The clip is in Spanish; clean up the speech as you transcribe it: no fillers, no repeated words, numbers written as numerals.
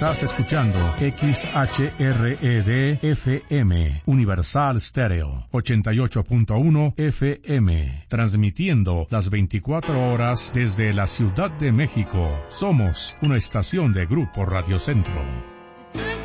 Estás escuchando XHRED-FM, Universal Stereo, 88.1 FM, transmitiendo las 24 horas desde la Ciudad de México. Somos una estación de Grupo Radio Centro.